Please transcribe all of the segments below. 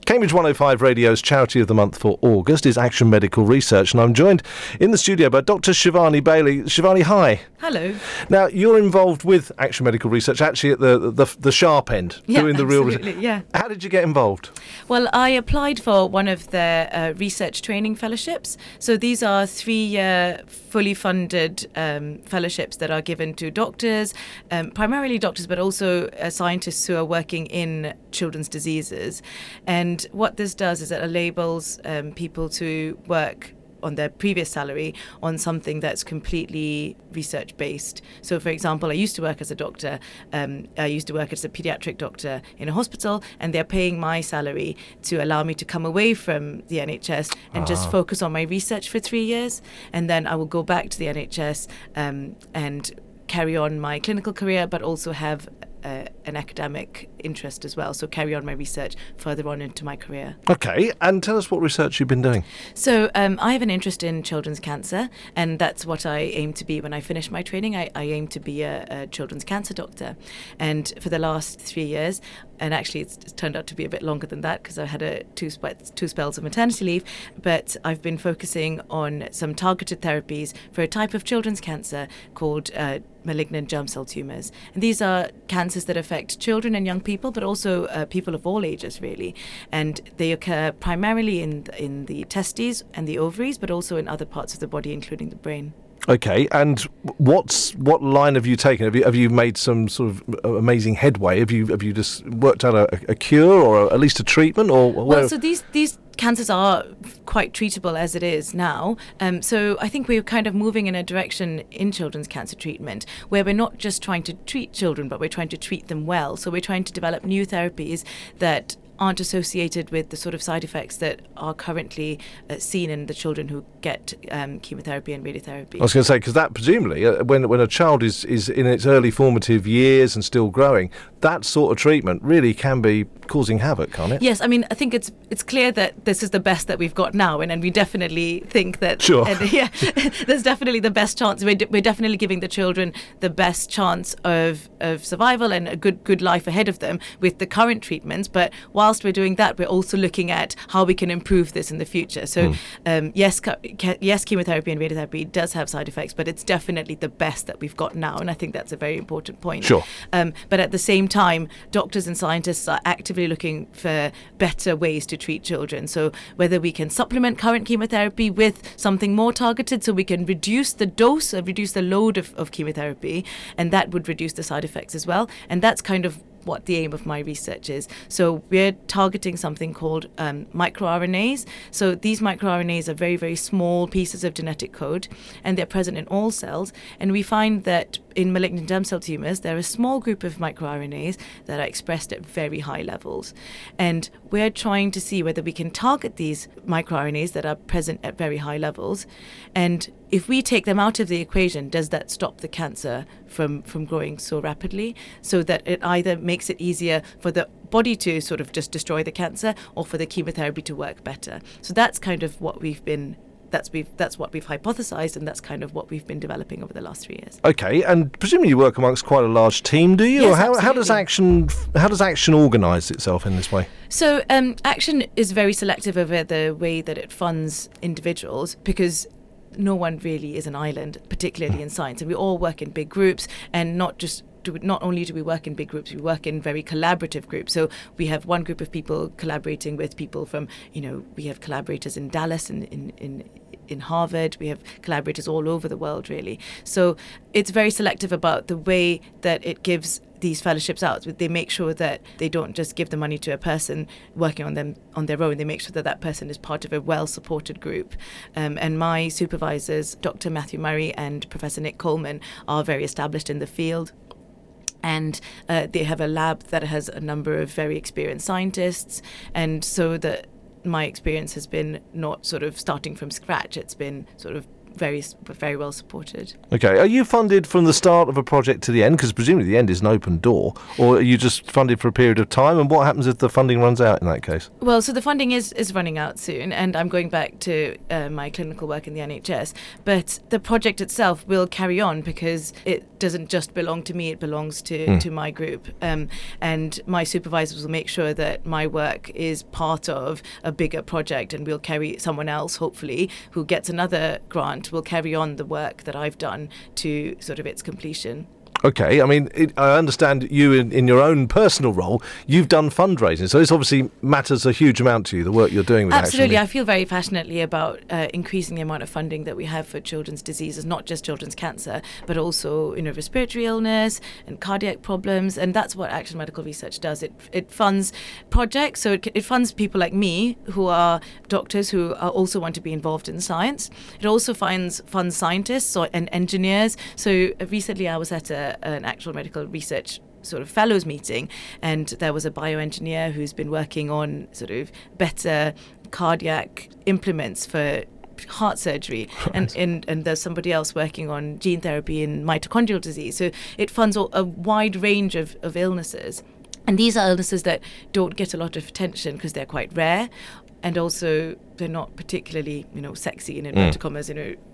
Cambridge 105 Radio's Charity of the Month for August is Action Medical Research, and I'm joined in the studio by Dr. Shivani Bailey. Shivani, hi. Hello. Now, you're involved with Action Medical Research, actually at the sharp end, doing the real research. Yeah. How did you get involved? Well, I applied for one of the research training fellowships. So these are 3-year fully funded fellowships that are given to doctors, primarily doctors, but also scientists who are working in children's diseases. And what this does is it enables people to work on their previous salary on something that's completely research based. So, for example, I used to work as a doctor. I used to work as a pediatric doctor in a hospital, and they're paying my salary to allow me to come away from the NHS and just focus on my research for 3 years. And then I will go back to the NHS and carry on my clinical career, but also have an academic interest as well, so carry on my research further on into my career. Okay, and tell us what research you've been doing. So I have an interest in children's cancer, and that's what I aim to be when I finish my training. I aim to be a children's cancer doctor, and for the last 3 years, and actually it's turned out to be a bit longer than that because I had two spells of maternity leave, but I've been focusing on some targeted therapies for a type of children's cancer called malignant germ cell tumours. And these are cancers that affect children and young people, but also people of all ages, really. And they occur primarily in the testes and the ovaries, but also in other parts of the body, including the brain. Okay, and what line have you taken? Have you made some sort of amazing headway? Have you just worked out a cure or at least a treatment? Or well, so these cancers are quite treatable as it is now. So I think we're kind of moving in a direction in children's cancer treatment where we're not just trying to treat children, but we're trying to treat them well. So we're trying to develop new therapies that aren't associated with the sort of side effects that are currently seen in the children who get chemotherapy and radiotherapy. I was going to say, because that presumably, when a child is in its early formative years and still growing, that sort of treatment really can be causing havoc, can't it? Yes, I mean, I think it's clear that this is the best that we've got now, and we definitely think that. Sure. There's definitely the best chance. We're definitely giving the children the best chance of survival and a good life ahead of them with the current treatments. But whilst we're doing that, we're also looking at how we can improve this in the future. So yes, chemotherapy and radiotherapy does have side effects, but it's definitely the best that we've got now, and I think that's a very important point. Sure. But at the same time, doctors and scientists are actively looking for better ways to treat children. So whether we can supplement current chemotherapy with something more targeted so we can reduce the dose, reduce the load of chemotherapy, and that would reduce the side effects as well. And that's kind of what the aim of my research is. So we're targeting something called microRNAs. So these microRNAs are very, very small pieces of genetic code, and they're present in all cells. And we find that in malignant germ cell tumours, there are a small group of microRNAs that are expressed at very high levels. And we're trying to see whether we can target these microRNAs that are present at very high levels. And if we take them out of the equation, does that stop the cancer from growing so rapidly, so that it either makes it easier for the body to sort of just destroy the cancer or for the chemotherapy to work better? So that's kind of what that's what we've hypothesized, and that's kind of what we've been developing over the last 3 years. Okay, and presumably you work amongst quite a large team, do you? Yes, or how absolutely. how does Action organise itself in this way? So Action is very selective over the way that it funds individuals, because no one really is an island, particularly in science, and we all work in big groups, and not only do we work in big groups, we work in very collaborative groups. So we have one group of people collaborating with people from, we have collaborators in Dallas and in Harvard. We have collaborators all over the world, really. So it's very selective about the way that it gives these fellowships out. They make sure that they don't just give the money to a person working on them on their own. They make sure that that person is part of a well-supported group. And my supervisors, Dr. Matthew Murray and Professor Nick Coleman, are very established in the field. And they have a lab that has a number of very experienced scientists. And so my experience has been not sort of starting from scratch. It's been sort of very well supported. Okay, are you funded from the start of a project to the end? Because presumably the end is an open door, or are you just funded for a period of time? And what happens if the funding runs out in that case? Well, so the funding is running out soon, and I'm going back to my clinical work in the NHS. But the project itself will carry on because it doesn't just belong to me; it belongs to my group. And my supervisors will make sure that my work is part of a bigger project, and we'll carry someone else, hopefully, who gets another grant, will carry on the work that I've done to sort of its completion. Okay, I mean, I understand you in your own personal role, you've done fundraising, so this obviously matters a huge amount to you, the work you're doing with Absolutely, Action. I feel very passionately about increasing the amount of funding that we have for children's diseases, not just children's cancer, but also respiratory illness and cardiac problems, and that's what Action Medical Research does. It funds projects, so it funds people like me who are doctors who also want to be involved in science. It also funds scientists and engineers. So recently I was at an actual medical research sort of fellows meeting, and there was a bioengineer who's been working on sort of better cardiac implements for heart surgery, right. and there's somebody else working on gene therapy in mitochondrial disease. So it funds a wide range of illnesses, and these are illnesses that don't get a lot of attention because they're quite rare, and also they're not particularly sexy in inverted commas.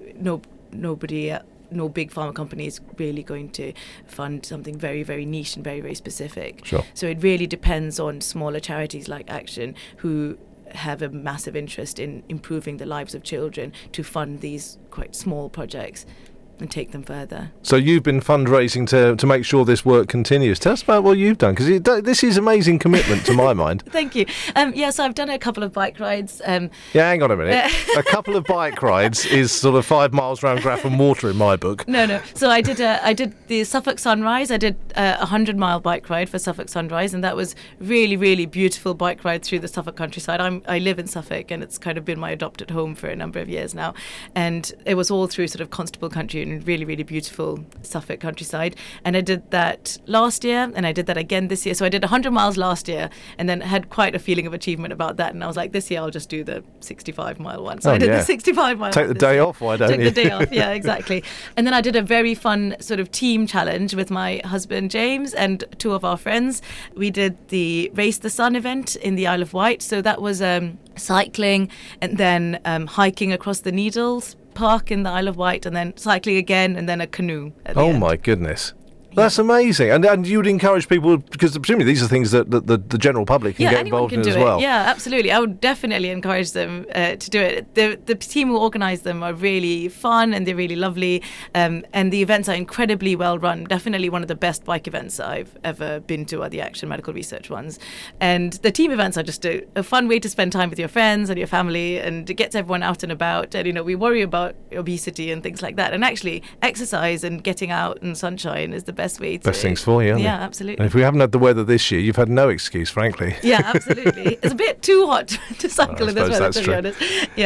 No big pharma company is really going to fund something very, very niche and very, very specific. Sure. So it really depends on smaller charities like Action, who have a massive interest in improving the lives of children, to fund these quite small projects and take them further. So you've been fundraising to make sure this work continues. Tell us about what you've done, because this is amazing commitment to my mind. Thank you. So I've done a couple of bike rides. Yeah, hang on a minute. A couple of bike rides is sort of 5 miles around Grafham Water in my book. No. So I did the Suffolk Sunrise. I did a 100-mile bike ride for Suffolk Sunrise, and that was really, really beautiful bike ride through the Suffolk countryside. I live in Suffolk, and it's kind of been my adopted home for a number of years now. And it was all through sort of Constable Country and really, really beautiful Suffolk countryside. And I did that last year, and I did that again this year. So I did 100 miles last year, and then had quite a feeling of achievement about that. And I was like, this year I'll just do the 65-mile one. So I did the 65-mile. Take the day off, why don't you? Take the day off, yeah, exactly. And then I did a very fun sort of team challenge with my husband James and 2 of our friends. We did the Race the Sun event in the Isle of Wight. So that was cycling, and then hiking across the Needles Park in the Isle of Wight, and then cycling again, and then a canoe at the end. My goodness. That's amazing. And you would encourage people, because presumably these are things that the general public can get involved in as well. Yeah, absolutely. I would definitely encourage them to do it. The team who organise them are really fun, and they're really lovely. And the events are incredibly well run. Definitely one of the best bike events I've ever been to are the Action Medical Research ones. And the team events are just a fun way to spend time with your friends and your family, and it gets everyone out and about. And, we worry about obesity and things like that. And actually, exercise and getting out in sunshine is the best way to... Best things for you, aren't Yeah, they? absolutely. And if we haven't had the weather this year, you've had no excuse, frankly. Yeah, absolutely. It's a bit too hot to cycle in this weather, to be honest.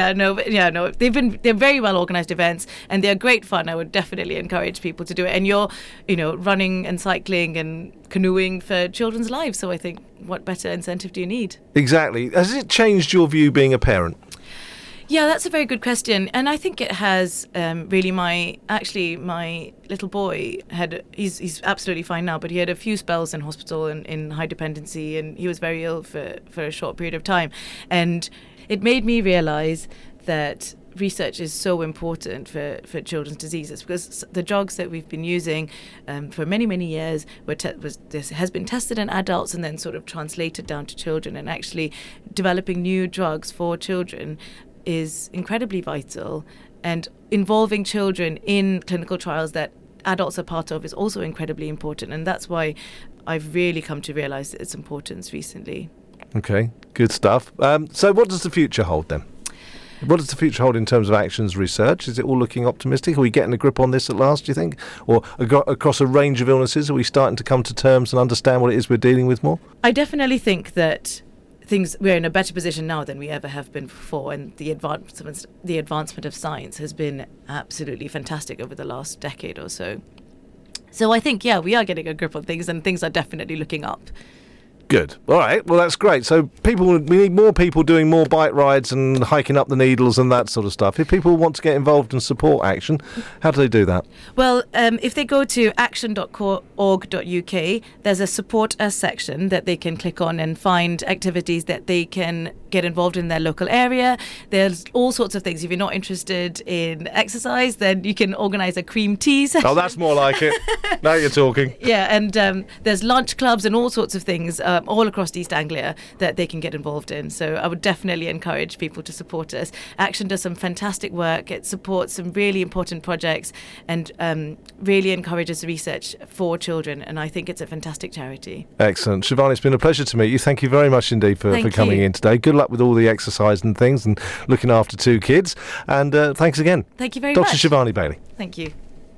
They're very well organised events, and they're great fun. I would definitely encourage people to do it. And you're, running and cycling and canoeing for children's lives. So I think, what better incentive do you need? Exactly. Has it changed your view being a parent? Yeah, that's a very good question, and I think it has. Really, my little boy he's absolutely fine now, but he had a few spells in hospital in high dependency, and he was very ill for a short period of time, and it made me realise that research is so important for children's diseases, because the drugs that we've been using for many, many years this has been tested in adults and then sort of translated down to children, and actually developing new drugs for children is incredibly vital, and involving children in clinical trials that adults are part of is also incredibly important, and that's why I've really come to realise its importance recently. Okay, good stuff. So what does the future hold then? What does the future hold in terms of Action's research? Is it all looking optimistic? Are we getting a grip on this at last, do you think? Or across a range of illnesses, are we starting to come to terms and understand what it is we're dealing with more? I definitely think that we're in a better position now than we ever have been before, and the advancement of science has been absolutely fantastic over the last decade or so. So I think, we are getting a grip on things, and things are definitely looking up. Good. All right. Well, that's great. So we need more people doing more bike rides and hiking up the Needles and that sort of stuff. If people want to get involved and support Action, how do they do that? Well, if they go to action.org.uk, there's a support us section that they can click on and find activities that they can get involved in their local area. There's all sorts of things. If you're not interested in exercise, then you can organise a cream tea session. Oh, that's more like it. Now you're talking. Yeah, and there's lunch clubs and all sorts of things all across East Anglia that they can get involved in. So I would definitely encourage people to support us. Action does some fantastic work. It supports some really important projects and really encourages research for children. And I think it's a fantastic charity. Excellent. Shivani, it's been a pleasure to meet you. Thank you very much indeed for coming in today. Good luck with all the exercise and things and looking after 2 kids. And thanks again. Thank you very much. Dr. Shivani Bailey. Thank you.